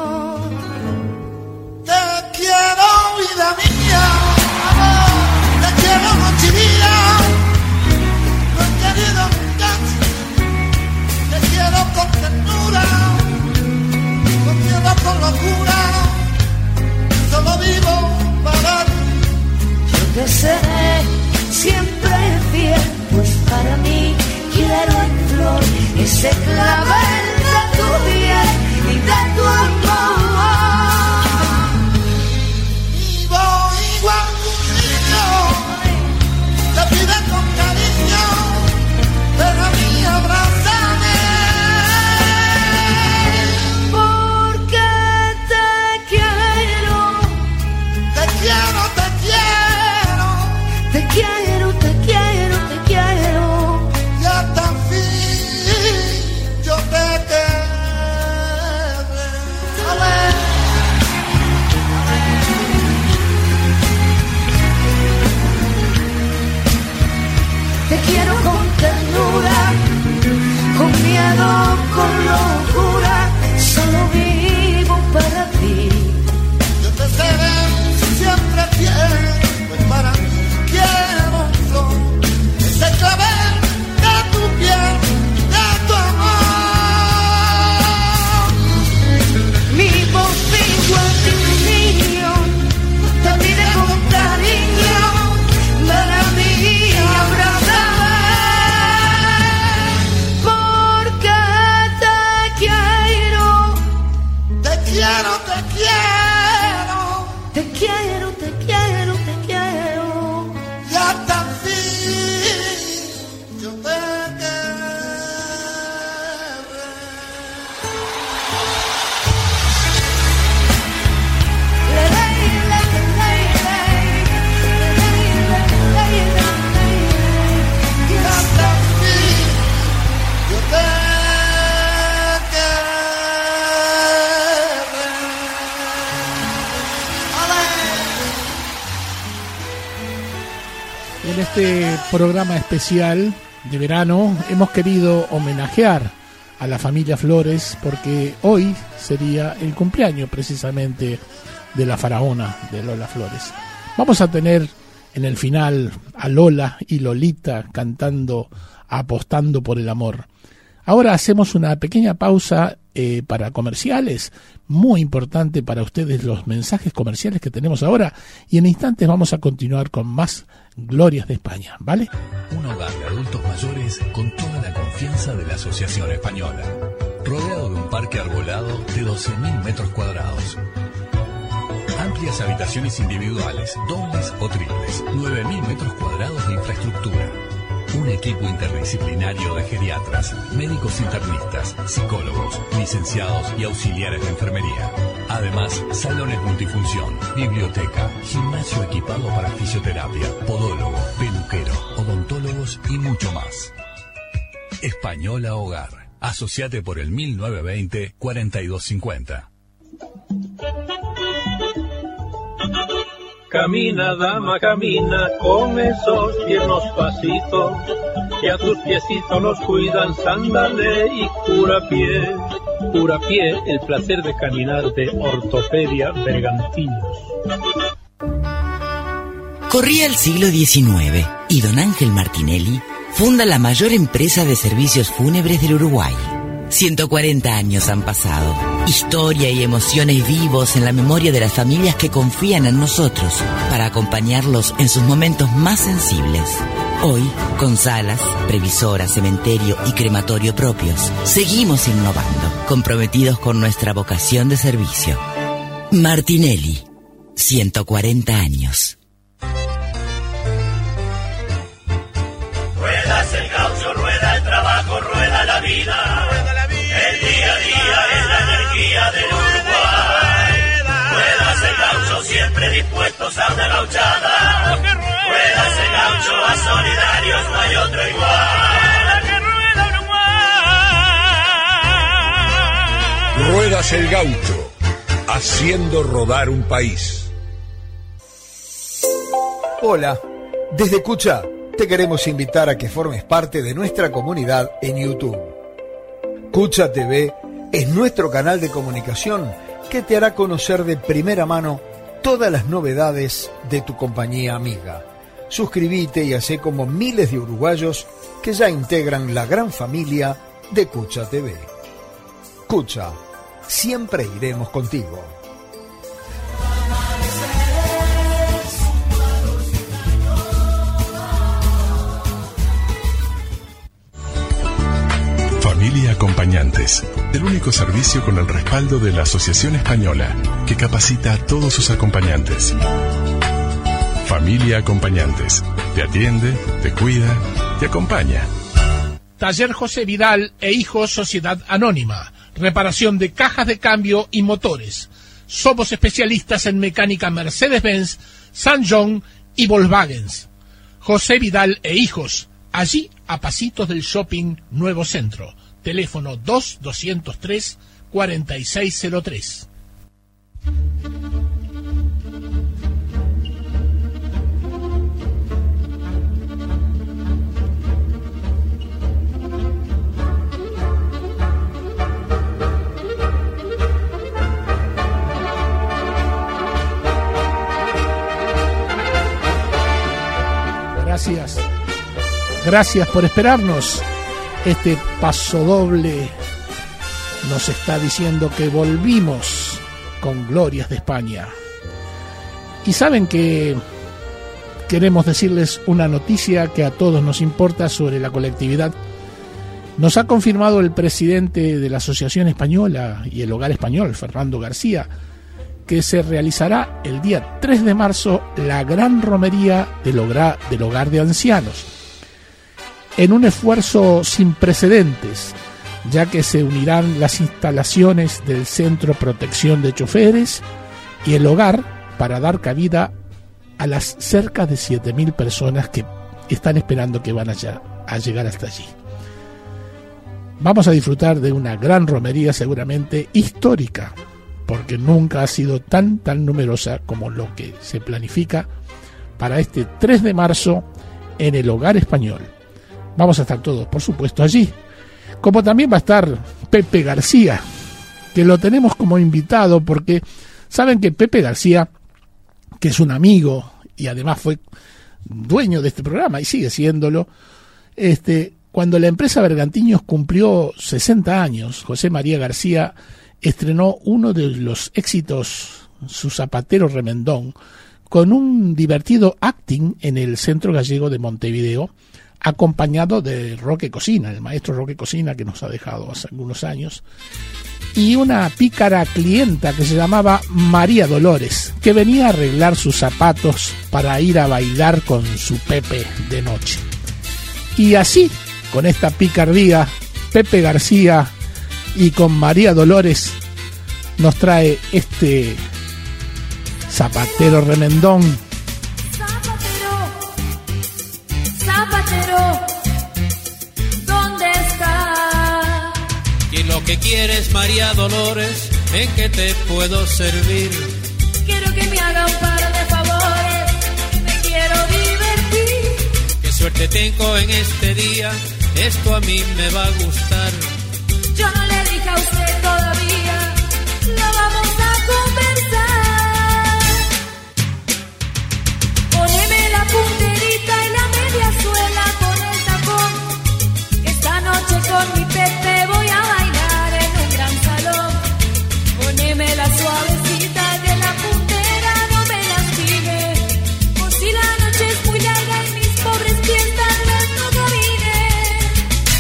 Te quiero, vida mía, amor, te quiero noche y día, no he querido nunca, te quiero con ternura, no quiero con locura, solo vivo para ti. Yo te seré siempre fiel, pues para mí quiero en flor ese clavel de tu piel y de tu amor. Vivo igual que un niño, te pide con cariño, pero a mí abrázame. Porque te quiero, te quiero, te quiero, te quiero, te quiero, te quiero. y hasta el fin yo te querré. Te quiero con ternura, con miedo, con locura, solo vivo para ti. Yo te seré siempre fiel, pues para mí quiero un flor, ese clavel de tu piel, de tu amor. Mi voz igual que un niño, te pide con cariño, para mí abrázame. Porque te quiero, Te quiero, te quiero, te quiero, te quiero, te quiero. y hasta el fin yo te querré. Y hasta el fin yo te querré. En este programa especial de verano hemos querido homenajear a la familia Flores porque hoy sería el cumpleaños precisamente de la faraona de Lola Flores. Vamos a tener en el final a Lola y Lolita cantando Apostando por el Amor. Ahora hacemos una pequeña pausa eh, para comerciales, muy importante para ustedes los mensajes comerciales que tenemos ahora, y en instantes vamos a continuar con más Glorias de España, ¿vale? Un hogar de adultos mayores con toda la confianza de la Asociación Española. rodeado de un parque arbolado de doce mil metros cuadrados. Amplias habitaciones individuales, dobles o triples, nueve mil metros cuadrados de infraestructura. Un equipo interdisciplinario de geriatras, médicos internistas, psicólogos, licenciados y auxiliares de enfermería. Además, salones multifunción, biblioteca, gimnasio equipado para fisioterapia, podólogo, peluquero, odontólogos y mucho más. Española Hogar. Asociate por el mil novecientos veinte, cuarenta y dos cincuenta. Camina, dama, camina con esos tiernos pasitos que a tus piecitos los cuidan sándale y curapié. Curapié, el placer de caminar de Ortopedia Bergantiños. Corría el siglo diecinueve y don Ángel Martinelli funda la mayor empresa de servicios fúnebres del Uruguay. ciento cuarenta años han pasado. Historia y emociones vivos en la memoria de las familias que confían en nosotros para acompañarlos en sus momentos más sensibles. Hoy, con salas, previsora, cementerio y crematorio propios, seguimos innovando, comprometidos con nuestra vocación de servicio. Martinelli, ciento cuarenta años. Ruedas el gaucho, rueda el trabajo, rueda la vida. El día a día es la energía del Uruguay. Ruedas el gaucho, siempre dispuestos a una gauchada. Ruedas el gaucho, a solidarios no hay otro igual. Ruedas el gaucho, haciendo rodar un país. Hola, desde Cucha te queremos invitar a que formes parte de nuestra comunidad en YouTube. Cucha T V es nuestro canal de comunicación que te hará conocer de primera mano todas las novedades de tu compañía amiga. Suscríbete y hacé como miles de uruguayos que ya integran la gran familia de Cucha T V. Cucha, siempre iremos contigo. Familia Acompañantes, el único servicio con el respaldo de la Asociación Española que capacita a todos sus acompañantes. Familia Acompañantes, te atiende, te cuida, te acompaña. Taller José Vidal e Hijos Sociedad Anónima, reparación de cajas de cambio y motores. Somos especialistas en mecánica Mercedes-Benz, San John y Volkswagen. José Vidal e Hijos, allí a pasitos del shopping Nuevo Centro. Teléfono dos doscientos tres, cuarenta y seis cero tres. Gracias. Gracias por esperarnos. Este paso doble nos está diciendo que volvimos con glorias de España. Y saben que queremos decirles una noticia que a todos nos importa sobre la colectividad. Nos ha confirmado el presidente de la Asociación Española y el Hogar Español, Fernando García, que se realizará el día tres de marzo la gran romería del hogar, del hogar de ancianos, en un esfuerzo sin precedentes, ya que se unirán las instalaciones del Centro Protección de Choferes y el hogar para dar cabida a las cerca de siete mil personas que están esperando que van allá, a llegar hasta allí. Vamos a disfrutar de una gran romería seguramente histórica, porque nunca ha sido tan, tan numerosa como lo que se planifica para este tres de marzo en el Hogar Español. Vamos a estar todos, por supuesto, allí. Como también va a estar Pepe García, que lo tenemos como invitado porque saben que Pepe García, que es un amigo y además fue dueño de este programa y sigue siéndolo, este, cuando la empresa Bergantiños cumplió sesenta años, José María García estrenó uno de los éxitos, Su Zapatero Remendón, con un divertido acting en el Centro Gallego de Montevideo, acompañado de Roque Cocina, el maestro Roque Cocina, que nos ha dejado hace algunos años, y una pícara clienta que se llamaba María Dolores, que venía a arreglar sus zapatos para ir a bailar con su Pepe de noche. Y así, con esta picardía, Pepe García y con María Dolores nos trae este zapatero remendón. Zapatero, zapatero, ¿dónde está? Y lo que quieres, María Dolores, ¿en qué te puedo servir? Quiero que me haga un par de favores, me quiero divertir. Qué suerte tengo en este día, esto a mí me va a gustar. Yo no le dije a usted todavía, lo vamos a conversar. Poneme la punterita y la media suela con el tacón. Esta noche con mi Pepe voy a bailar en un gran salón. Poneme la suavecita que la puntera no me lastime. Por si la noche es muy larga y mis pobres pies tal vez no caminen.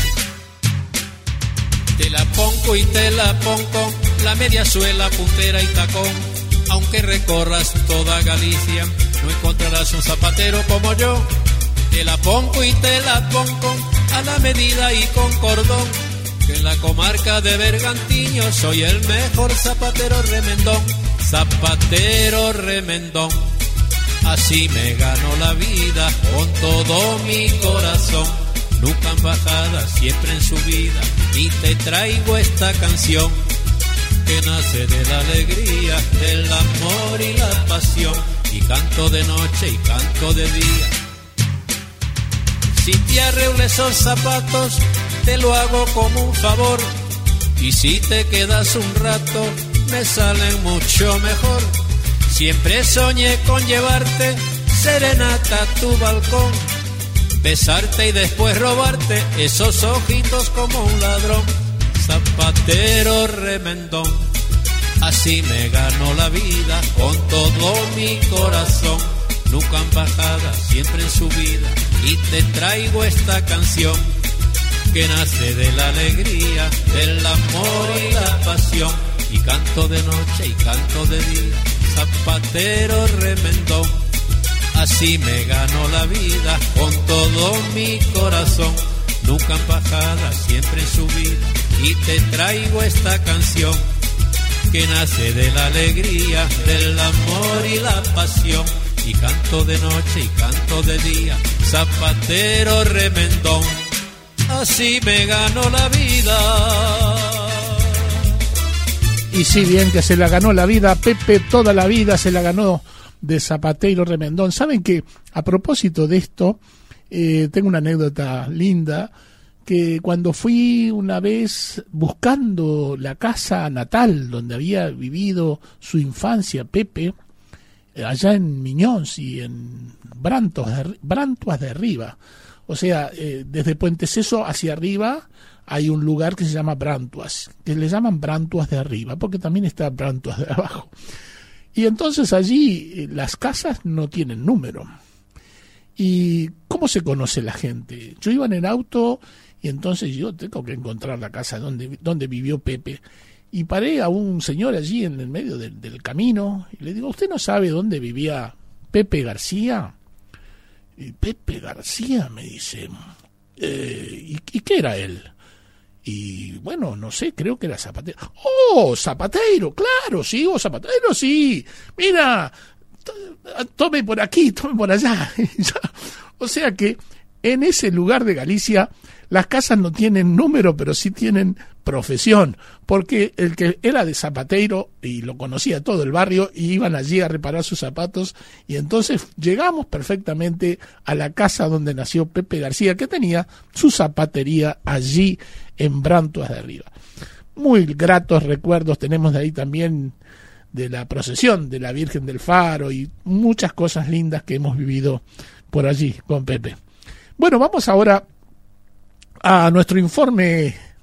Te la pongo y te la pongo, la media suela, puntera y tacón. Aunque recorras toda Galicia, no encontrarás un zapatero como yo. Te la pongo y te la pongo, a la medida y con cordón. Que en la comarca de Bergantiño soy el mejor zapatero remendón. Zapatero remendón, así me gano la vida con todo mi corazón. Nunca en bajada, siempre en subida, y te traigo esta canción que nace de la alegría, del amor y la pasión, y canto de noche y canto de día. Si te arreglo esos zapatos, te lo hago como un favor, y si te quedas un rato, me salen mucho mejor. Siempre soñé con llevarte serenata a tu balcón, besarte y después robarte esos ojitos como un ladrón. Zapatero remendón, así me gano la vida con todo mi corazón. Nunca en bajada, siempre en subida, y te traigo esta canción que nace de la alegría, del amor y la pasión, y canto de noche y canto de día. Zapatero remendón, así me gano la vida con todo mi corazón. Nunca en bajada, siempre en subida, y te traigo esta canción que nace de la alegría, del amor y la pasión, y canto de noche y canto de día. Zapatero remendón, así me gano la vida. Y si bien que se la ganó la vida, Pepe toda la vida se la ganó de zapatero remendón. Saben que a propósito de esto, eh, tengo una anécdota linda, que cuando fui una vez buscando la casa natal donde había vivido su infancia Pepe, allá en Miñons y en Brantuas de, Brantuas de arriba, o sea, eh, desde Puente Seso hacia arriba hay un lugar que se llama Brantuas, que le llaman Brantuas de arriba, porque también está Brantuas de abajo. Y entonces allí eh, las casas no tienen número. ¿Y cómo se conoce la gente? Yo iba en el auto y entonces yo tengo que encontrar la casa donde, donde vivió Pepe. Y paré a un señor allí en el medio del, del camino y le digo, ¿usted no sabe dónde vivía Pepe García? Y Pepe García me dice, eh, ¿y, ¿y qué era él? Y bueno, no sé, creo que era zapatero. ¡Oh, zapatero! ¡Claro, sí! ¡Oh, zapatero, sí! ¡Mira! Tome por aquí, tome por allá. O sea que en ese lugar de Galicia las casas no tienen número, pero sí tienen profesión, porque el que era de zapatero y lo conocía todo el barrio y iban allí a reparar sus zapatos, y entonces llegamos perfectamente a la casa donde nació Pepe García, que tenía su zapatería allí en Brantuas de arriba. Muy gratos recuerdos tenemos de ahí también, de la procesión de la Virgen del Faro y muchas cosas lindas que hemos vivido por allí con Pepe. Bueno, vamos ahora a nuestro informe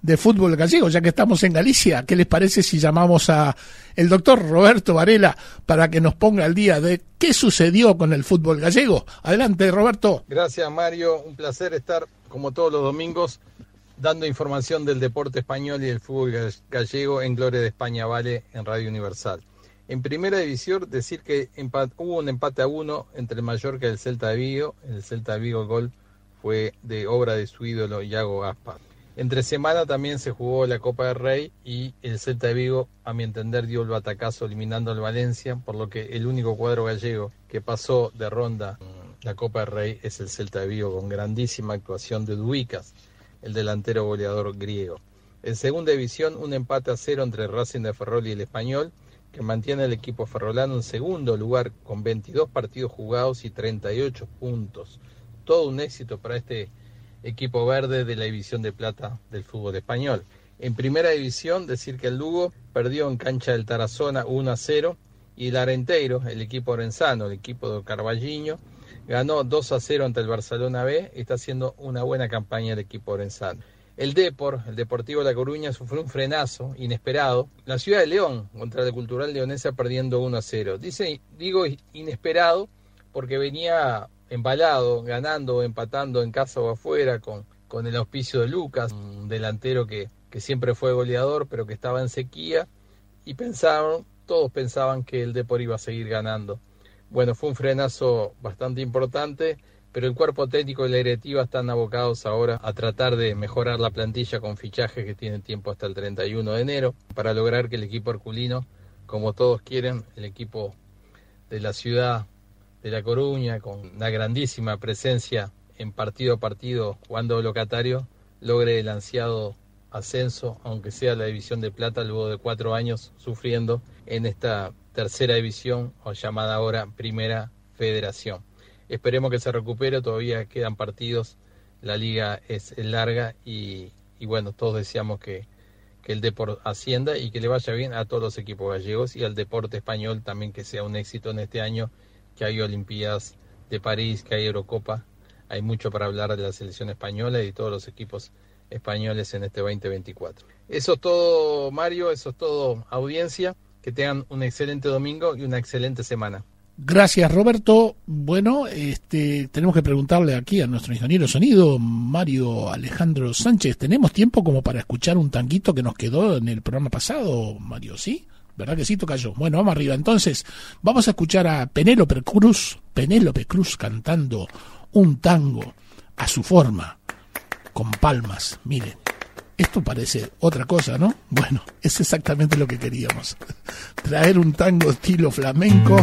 de fútbol gallego, ya que estamos en Galicia. ¿Qué les parece si llamamos a el doctor Roberto Varela para que nos ponga al día de qué sucedió con el fútbol gallego? Adelante, Roberto. Gracias, Mario. Un placer estar, como todos los domingos, dando información del deporte español y del fútbol gallego en Gloria de España Vale en Radio Universal. En primera división, decir que empat- hubo un empate a uno entre el Mallorca y el Celta de Vigo. En el Celta de Vigo el gol fue de obra de su ídolo Iago Aspas. Entre semana también se jugó la Copa del Rey y el Celta de Vigo, a mi entender, dio el batacazo eliminando al Valencia, por lo que el único cuadro gallego que pasó de ronda la Copa del Rey es el Celta de Vigo, con grandísima actuación de Duicas, el delantero goleador griego. En segunda división, un empate a cero entre Racing de Ferrol y el Español, que mantiene al equipo ferrolano en segundo lugar con veintidós partidos jugados y treinta y ocho puntos. Todo un éxito para este equipo verde de la división de plata del fútbol español. En primera división, decir que el Lugo perdió en cancha del Tarazona uno a cero y el Arenteiro, el equipo orensano, el equipo de Carballiño, ganó dos a cero ante el Barcelona B y está haciendo una buena campaña el equipo orensano. El Depor, el Deportivo La Coruña, sufrió un frenazo inesperado. La ciudad de León contra la Cultural Leonesa perdiendo uno a cero. Dice, digo inesperado porque venía embalado, ganando o empatando en casa o afuera con, con el auspicio de Lucas, un delantero que, que siempre fue goleador pero que estaba en sequía, y pensaron, todos pensaban que el Depor iba a seguir ganando. Bueno, fue un frenazo bastante importante, pero el cuerpo técnico y la directiva están abocados ahora a tratar de mejorar la plantilla con fichajes que tienen tiempo hasta el treinta y uno de enero para lograr que el equipo herculino, como todos quieren, el equipo de la ciudad de La Coruña, con una grandísima presencia en partido a partido jugando locatario, logre el ansiado ascenso, aunque sea la división de plata, luego de cuatro años sufriendo en esta tercera división, o llamada ahora Primera Federación. Esperemos que se recupere, todavía quedan partidos, la liga es larga y, y bueno, todos deseamos que, que el deporte ascienda y que le vaya bien a todos los equipos gallegos y al deporte español también, que sea un éxito en este año, que hay Olimpiadas de París, que hay Eurocopa, hay mucho para hablar de la selección española y de todos los equipos españoles en este veinte veinticuatro. Eso es todo, Mario, eso es todo, audiencia, que tengan un excelente domingo y una excelente semana. Gracias, Roberto. Bueno, este, tenemos que preguntarle aquí a nuestro ingeniero de sonido, Mario Alejandro Sánchez, ¿tenemos tiempo como para escuchar un tanguito que nos quedó en el programa pasado, Mario? ¿Sí? ¿Verdad que sí, tocayo? Bueno, vamos arriba. Entonces, vamos a escuchar a Penélope Cruz, Penélope Cruz cantando un tango a su forma, con palmas. Miren, esto parece otra cosa, ¿no? Bueno, es exactamente lo que queríamos. Traer un tango estilo flamenco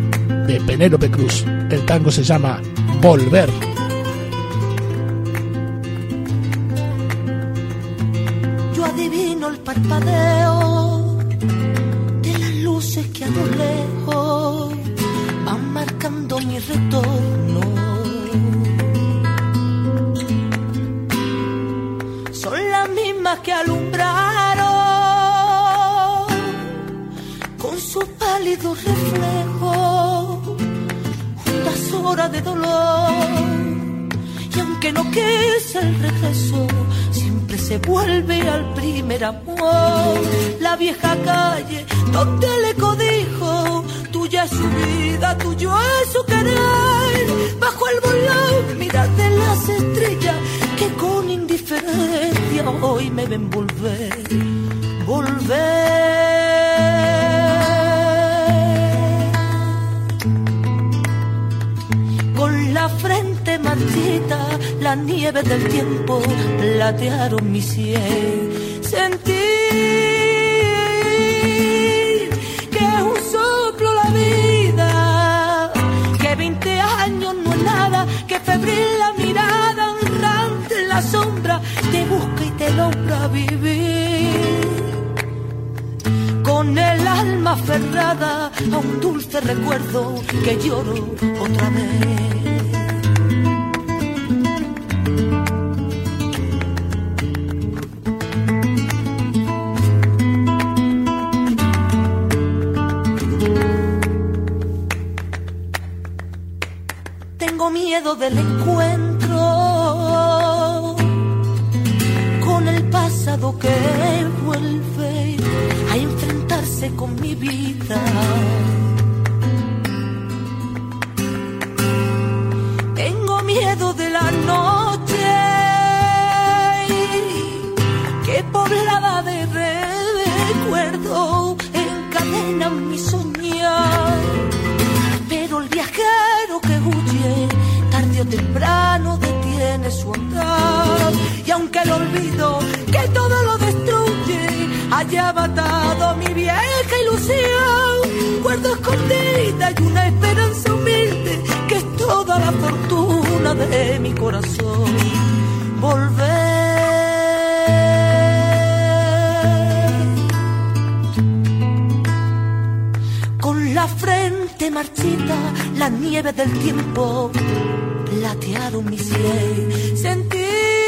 de Penélope Cruz. El tango se llama Volver. Yo adivino el parpadeo de las luces que a lo lejos van marcando mi retorno. Son las mismas que alumbraron con su pálido reflejo juntas horas de dolor. Y aunque no quise el regreso, siempre se vuelve al primer amor. La vieja calle donde el eco dijo, tuya es su vida, tuyo es su querer. Bajo el volón, mirar de las estrellas que con indiferencia hoy me ven volver, volver. Con la frente marchita, la nieve del tiempo platearon mi sien. Sentir que es un soplo la vida, que veinte años no es nada, que febril la mirada errante en la sombra te busca y te logra vivir. Con el alma aferrada a un dulce recuerdo que lloro otra vez. Tengo miedo del encuentro con el pasado pasado que vuelve a enfrentarse con mi vida. Tengo miedo de la noche que poblada de recuerdo encadena mi soñar. Pero el viajero que huye tarde o temprano detiene su andar, y aunque el olvido que todo lo destruye haya matado mi vieja ilusión, guardo escondida y una esperanza humilde que es toda la fortuna de mi corazón. Volver con la frente marchita, la nieve del tiempo platearon mi sien. Sentir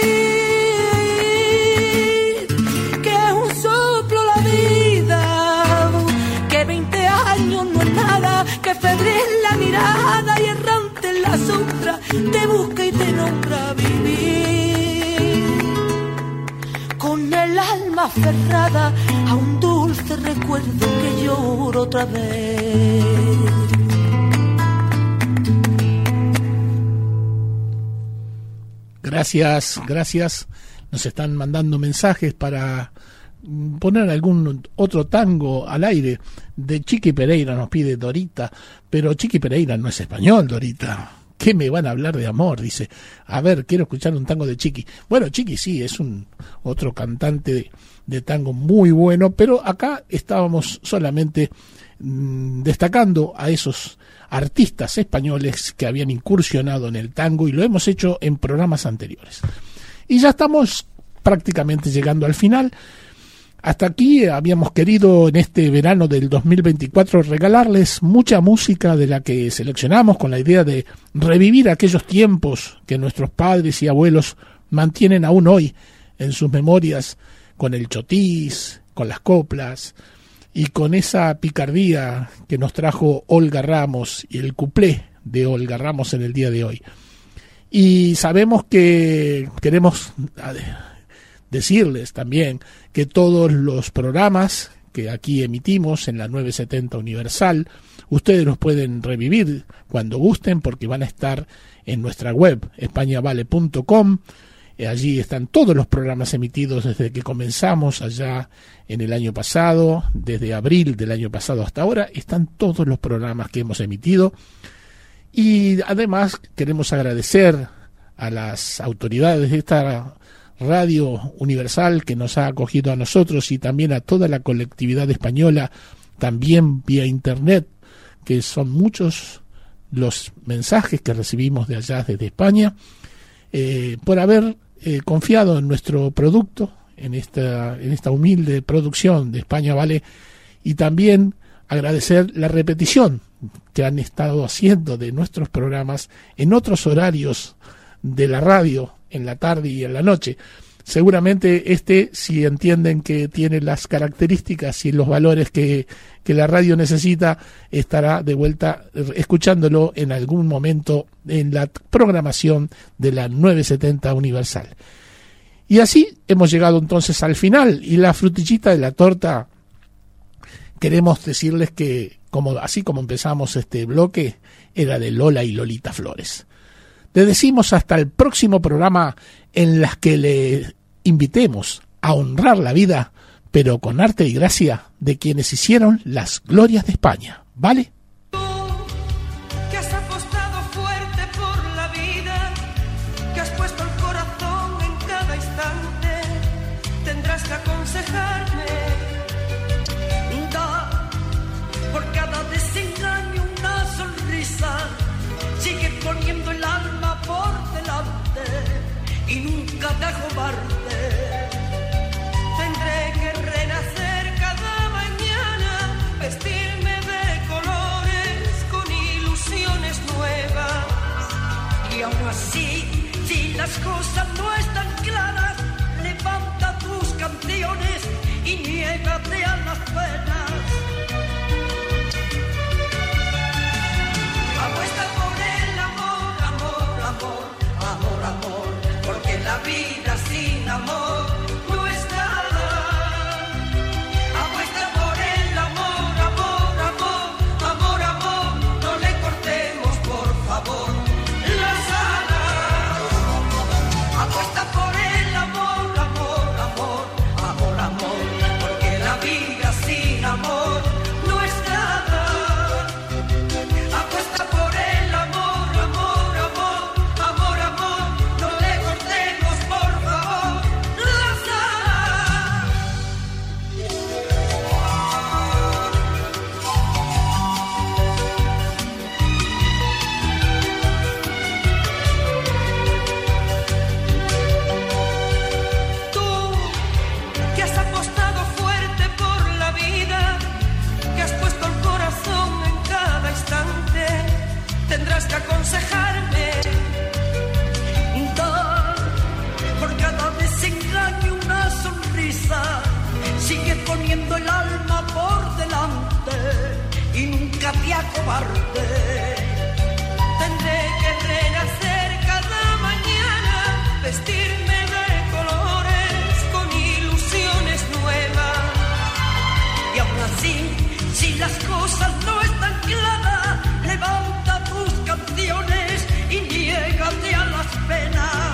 que es un soplo la vida, que veinte años no es nada, que febril la mirada y errante en la sombra te busca y te nombra vivir. Con el alma aferrada a un dulce recuerdo que lloro otra vez. Gracias, gracias. Nos están mandando mensajes para poner algún otro tango al aire. De Chiqui Pereira nos pide Dorita, pero Chiqui Pereira no es español, Dorita. ¿Qué me van a hablar de amor? Dice, a ver, quiero escuchar un tango de Chiqui. Bueno, Chiqui sí, es un otro cantante de, de tango muy bueno, pero acá estábamos solamente mmm, destacando a esos artistas españoles que habían incursionado en el tango, y lo hemos hecho en programas anteriores. Y ya estamos prácticamente llegando al final. Hasta aquí habíamos querido en este verano del dos mil veinticuatro regalarles mucha música de la que seleccionamos con la idea de revivir aquellos tiempos que nuestros padres y abuelos mantienen aún hoy en sus memorias, con el chotis, con las coplas y con esa picardía que nos trajo Olga Ramos y el cuplé de Olga Ramos en el día de hoy. Y sabemos que queremos decirles también que todos los programas que aquí emitimos en la nueve setenta Universal, ustedes los pueden revivir cuando gusten, porque van a estar en nuestra web, españa vale punto com. Allí están todos los programas emitidos desde que comenzamos allá en el año pasado, desde abril del año pasado hasta ahora, están todos los programas que hemos emitido. Y además queremos agradecer a las autoridades de esta Radio Universal que nos ha acogido a nosotros, y también a toda la colectividad española, también vía internet, que son muchos los mensajes que recibimos de allá desde España, eh, por haber eh, confiado en nuestro producto, en esta, en esta humilde producción de España Vale, y también agradecer la repetición que han estado haciendo de nuestros programas en otros horarios de la radio, en la tarde y en la noche. Seguramente este, si entienden que tiene las características y los valores que, que la radio necesita, estará de vuelta escuchándolo en algún momento en la programación de la nueve setenta Universal. Y así hemos llegado entonces al final, y la frutillita de la torta, queremos decirles que como así como empezamos este bloque, era de Lola y Lolita Flores. Le decimos hasta el próximo programa, en las que le invitemos a honrar la vida, pero con arte y gracia de quienes hicieron las glorias de España, ¿vale? Que has apostado fuerte por la vida, que has puesto el corazón en cada instante, tendrás que aconsejarme. Da por cada desengaño una sonrisa, sigue poniendo el alma por delante y nunca te acobarte. Tendré que renacer cada mañana, vestirme de colores con ilusiones nuevas. Y aún así, si las cosas no están claras, levanta tus canciones y niégate a las penas. Apuesta por el amor, amor, amor, amor, amor, porque la vida sin amor no es nada. nunca te acobarde. Tendré que renacer cada mañana, vestirme de colores con ilusiones nuevas. Y aún así, si las cosas no están claras, levanta tus canciones y niégate a las penas.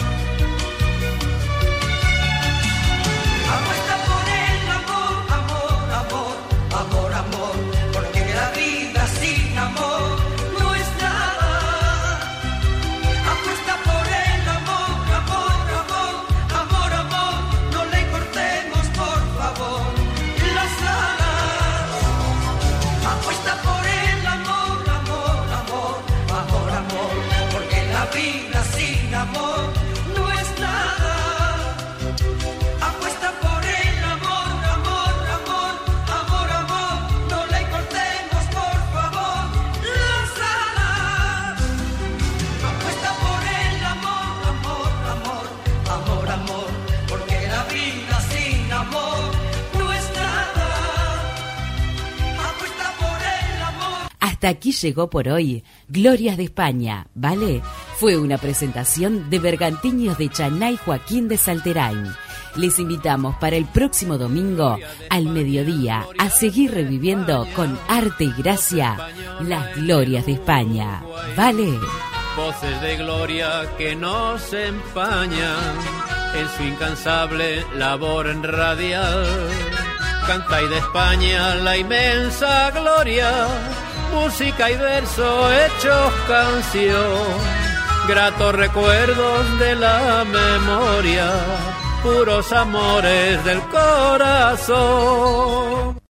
Apuesta por el amor, amor, amor, amor, amor, porque la vida sin amor no es nada. Apuesta por el amor, amor, amor, amor, amor, no le cortemos por favor las alas. Apuesta por el amor, amor, amor, amor, amor, porque la vida sin amor no es nada. Apuesta por el amor, amor, amor, amor, amor, no le cortemos por favor las alas. Apuesta por el amor, amor, amor, amor, amor, porque la vida sin amor no es nada. Apuesta por el amor. Hasta aquí llegó por hoy Glorias de España, ¿vale? Fue una presentación de Bergantiños de Chaná y Joaquín de Salterain. Les invitamos para el próximo domingo al mediodía a seguir reviviendo con arte y gracia las glorias de España, ¿vale? Voces de gloria que nos empañan en su incansable labor en radial. Canta y de España la inmensa gloria, música y verso hechos canción. Gratos recuerdos de la memoria, puros amores del corazón.